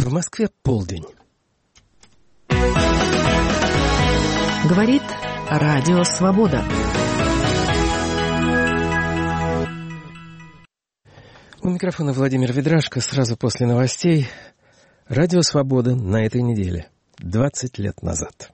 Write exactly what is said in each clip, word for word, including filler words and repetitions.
В Москве полдень. Говорит Радио Свобода. У микрофона Владимир Ведрашко. Сразу после новостей. Радио Свобода на этой неделе. двадцать лет назад.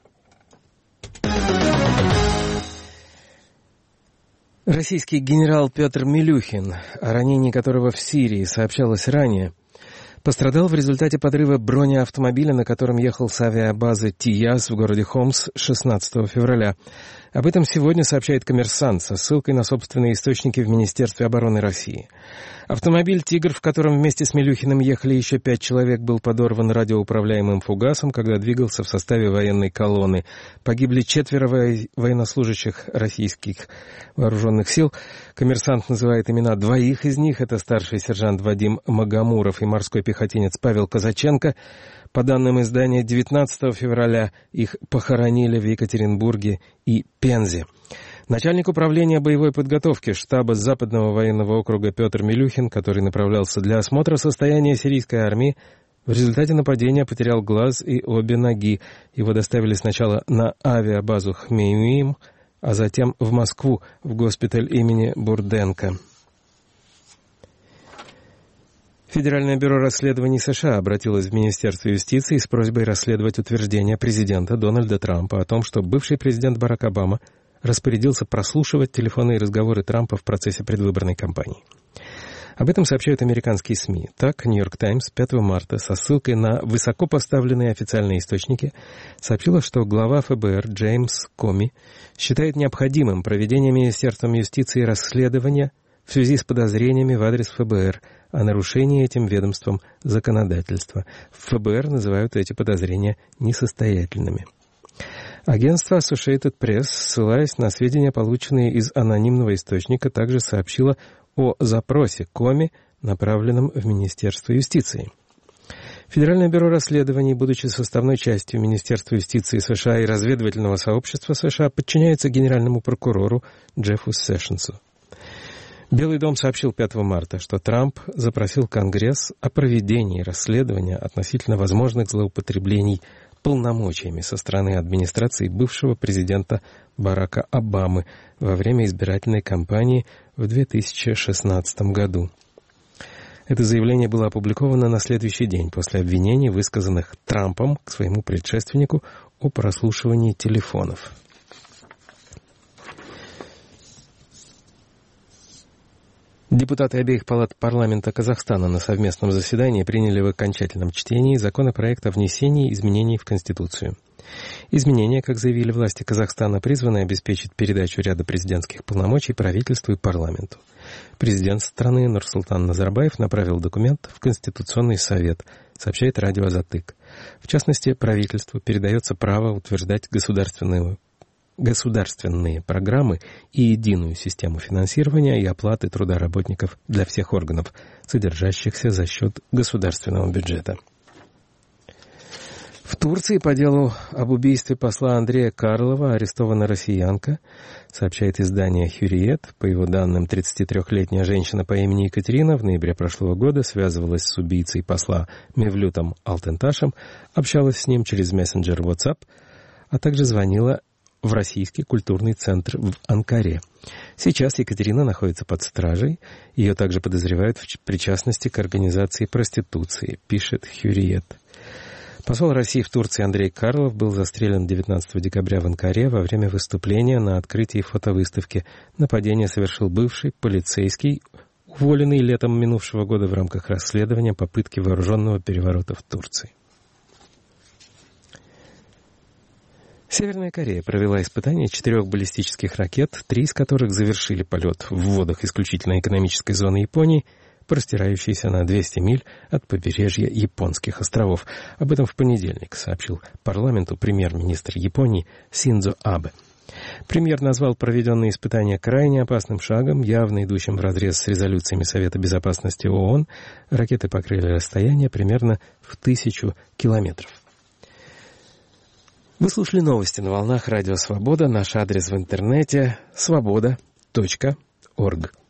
Российский генерал Петр Милюхин, о ранении которого в Сирии сообщалось ранее, пострадал в результате подрыва бронеавтомобиля, на котором ехал с авиабазы Тияз в городе Хомс шестнадцатого февраля. Об этом сегодня сообщает «Коммерсант» со ссылкой на собственные источники в Министерстве обороны России. Автомобиль «Тигр», в котором вместе с Милюхиным ехали еще пять человек, был подорван радиоуправляемым фугасом, когда двигался в составе военной колонны. Погибли четверо военнослужащих российских вооруженных сил. «Коммерсант» называет имена двоих из них. Это старший сержант Вадим Магомуров и морской пехотинец Павел Казаченко. По данным издания, девятнадцатого февраля их похоронили в Екатеринбурге и Пензе. Начальник управления боевой подготовки штаба Западного военного округа Петр Милюхин, который направлялся для осмотра состояния сирийской армии, в результате нападения потерял глаз и обе ноги. Его доставили сначала на авиабазу Хмеймим, а затем в Москву, в госпиталь имени Бурденко. Федеральное бюро расследований США обратилось в Министерство юстиции с просьбой расследовать утверждение президента Дональда Трампа о том, что бывший президент Барак Обама распорядился прослушивать телефонные разговоры Трампа в процессе предвыборной кампании. Об этом сообщают американские СМИ. Так, «Нью-Йорк Таймс» пятого марта со ссылкой на высокопоставленные официальные источники сообщила, что глава ФБР Джеймс Коми считает необходимым проведение Министерством юстиции расследования в связи с подозрениями в адрес ФБР о нарушении этим ведомством законодательства. В ФБР называют эти подозрения несостоятельными. Агентство Associated Press, ссылаясь на сведения, полученные из анонимного источника, также сообщило о запросе Коми, направленном в Министерство юстиции. Федеральное бюро расследований, будучи составной частью Министерства юстиции США и разведывательного сообщества США, подчиняется генеральному прокурору Джеффу Сэшенсу. Белый дом сообщил пятого марта, что Трамп запросил Конгресс о проведении расследования относительно возможных злоупотреблений полномочиями со стороны администрации бывшего президента Барака Обамы во время избирательной кампании в две тысячи шестнадцатом году. Это заявление было опубликовано на следующий день после обвинений, высказанных Трампом к своему предшественнику о прослушивании телефонов. Депутаты обеих палат парламента Казахстана на совместном заседании приняли в окончательном чтении законопроект о внесении изменений в Конституцию. Изменения, как заявили власти Казахстана, призваны обеспечить передачу ряда президентских полномочий правительству и парламенту. Президент страны Нурсултан Назарбаев направил документ в Конституционный совет, сообщает радио «Азатык». В частности, правительству передается право утверждать государственную государственные программы и единую систему финансирования и оплаты труда работников для всех органов, содержащихся за счет государственного бюджета. В Турции по делу об убийстве посла Андрея Карлова арестована россиянка, сообщает издание «Хюриет». По его данным, тридцатитрёхлетняя женщина по имени Екатерина в ноябре прошлого года связывалась с убийцей посла Мевлютом Алтенташем, общалась с ним через мессенджер WhatsApp, а также звонила в Российский культурный центр в Анкаре. Сейчас Екатерина находится под стражей. Ее также подозревают в причастности к организации проституции, пишет Хюриет. Посол России в Турции Андрей Карлов был застрелен девятнадцатого декабря в Анкаре во время выступления на открытии фотовыставки. Нападение совершил бывший полицейский, уволенный летом минувшего года в рамках расследования попытки вооруженного переворота в Турции. Северная Корея провела испытания четырех баллистических ракет, три из которых завершили полет в водах исключительно экономической зоны Японии, простирающейся на двести миль от побережья японских островов. Об этом в понедельник сообщил парламенту премьер-министр Японии Синдзо Абе. Премьер назвал проведенные испытания крайне опасным шагом, явно идущим вразрез с резолюциями Совета Безопасности ООН. Ракеты покрыли расстояние примерно в тысячу километров. Вы слушали новости на волнах Радио Свобода. Наш адрес в интернете свобода точка орг.